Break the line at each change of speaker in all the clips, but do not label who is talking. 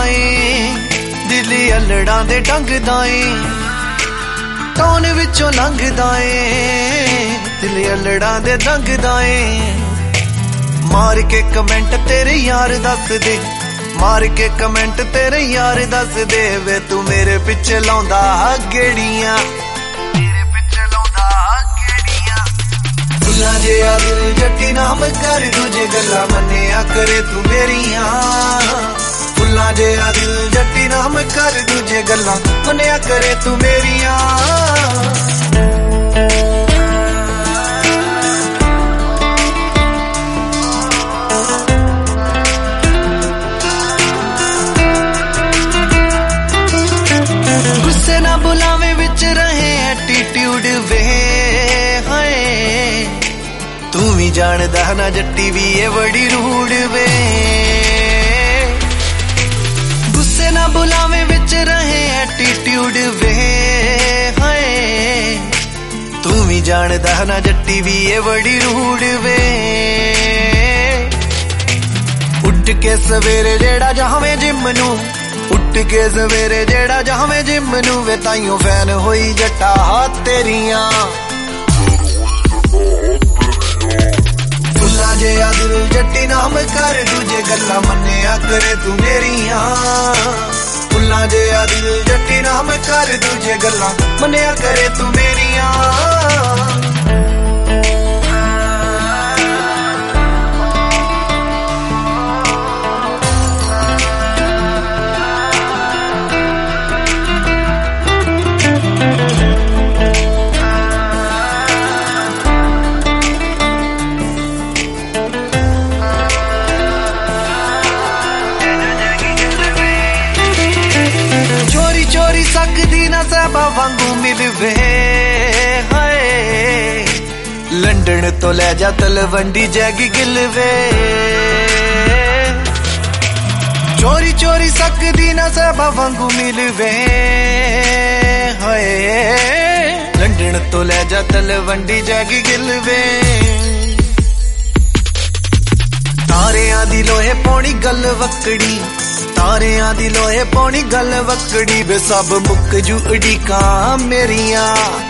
ਏ ਦਿਲ ਅਲੜਾਂ ਦੇ ਡੰਗਦਾ ਏ ਟੌਨ ਵਿੱਚੋਂ ਲੰਘਦਾ ਏ ਦਿਲ ਅਲੜਾਂ ਦੇ ਡੰਗਦਾ ਏ ਮਾਰ ਕੇ ਕਮੈਂਟ ਤੇਰੇ ਯਾਰ ਦੱਸ ਦੇ ਮਾਰ ਕੇ ਕਮੈਂਟ ਤੇਰੇ ਯਾਰ ਦੱਸ ਦੇ ਵੇ ਤੂੰ ਮੇਰੇ ਪਿੱਛੇ ਲਾਉਂਦਾ ਗੇੜੀਆਂ ਫੁੱਲਾਂ ਜਿਹਾ ਦਿਲ ਜੱਟੀ ਨਾਮ ਕਰ ਦੂਜੇ ਗੱਲਾਂ ਮੰਨਿਆ ਕਰੇ ਤੂੰ ਮੇਰੀਆਂ ਫੁੱਲਾਂ ਜਿਹਾ ਦਿਲ ਜੱਟੀ ਨਾਮ ਕਰ ਦੂਜੇ ਗੱਲਾਂ ਮੰਨਿਆ ਕਰੇ ਤੂੰ ਮੇਰੀਆਂ ਗੁੱਸੇ ਨਾ ਬੁਲਾਵੇ ਵਿੱਚ ਰਹੇ ਐਟੀਟਿਊਡ ਵੇ ਹਾਏ ਤੂੰ ਵੀ ਜਾਣਦਾ ਨਾ ਜੱਟੀ ਵੀ ਇਹ ਬੜੀ ਰੂੜ ਵੇ ਗੁੱਸੇ ਨਾ ਬੁਲਾਵੇ ਵਿੱਚ ਰਹੇ ਐਟੀਟਿਊਡ ਵੇ ਹਾਏ ਤੂੰ ਵੀ ਜਾਣਦਾ ਨਾ ਜੱਟੀ ਵੀ ਇਹ ਬੜੀ ਰੂੜ ਵੇ ਉੱਠ ਕੇ ਸਵੇਰੇ ਜਿਹੜਾ ਜਾਵੇਂ ਜਿੰਮ ਨੂੰ ਉੱਠ ਕੇ ਸਵੇਰੇ ਜਿਹੜਾ ਜਾਵੇਂ ਜਿੰਮ ਨੂੰ ਵੇ ਤਾਈਓ ਫੈਨ ਹੋਈ ਜੱਟਾ ਤੇਰੀਆਂ ਫੁੱਲਾਂ ਜਿਹਾ ਦਿਲ ਜੱਟੀ ਨਾਮ ਕਰ ਦੂਜੇ ਗੱਲਾਂ ਮੰਨਿਆ ਕਰੇ ਤੂੰ ਮੇਰੀਆਂ ਫੁੱਲਾਂ ਜਿਹਾ ਦਿਲ ਜੱਟੀ ਨਾਮ ਕਰ ਦੂਜੇ ਗੱਲਾਂ ਮੰਨਿਆ ਕਰੇ ਤੂੰ ਮੇਰੀਆਂ ਚੋਰੀ ਸਕਦੀ ਨਾ ਸਹਿਬਾ ਵਾਂਗੂ ਮਿਲਵੇ ਹਾਏ ਲੰਡਨ ਤੋਂ ਲੈ ਜਾ ਤਲਵੰਡੀ ਜੈਗੀ ਗਿਲਵੇ ਚੋਰੀ ਸਕਦੀ ਨਾ ਸਹਿਬਾ ਵਾਂਗੂ ਮਿਲਵੇ ਹਾਏ ਲੰਡਨ ਤੋਂ ਲੈ ਜਾ ਤਲਵੰਡੀ ਜੈਗੀ ਗਿਲਵੇ ਤਾਰਿਆਂ ਦੀ ਲੋਹੇ ਪਾਉਣੀ ਗੱਲ ਵਕੜੀ ਤਾਰਿਆਂ ਦੀ ਲੋਹੇ ਪਾਉਣੀ ਗੱਲ ਵਕੜੀ ਵੇ ਸਭ ਮੁੱਕ ਜੂ ਉਡੀਕਾਂ ਮੇਰੀਆਂ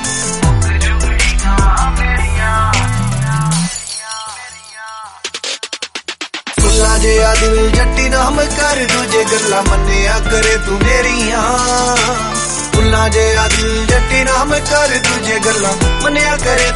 ਫੁੱਲਾਂ ਜਿਹਾ ਦਿਲ ਜੱਟੀ ਨਾਮ ਕਰ ਦੂਜੇ ਗੱਲਾਂ ਮੰਨਿਆ ਕਰੇ ਤੂੰ ਮੇਰੀਆਂ ਫੁੱਲਾਂ ਜਿਹਾ ਦਿਲ ਜੱਟੀ ਨਾਮ ਕਰ ਦੂਜੇ ਗੱਲਾਂ ਮੰਨਿਆ ਕਰੇ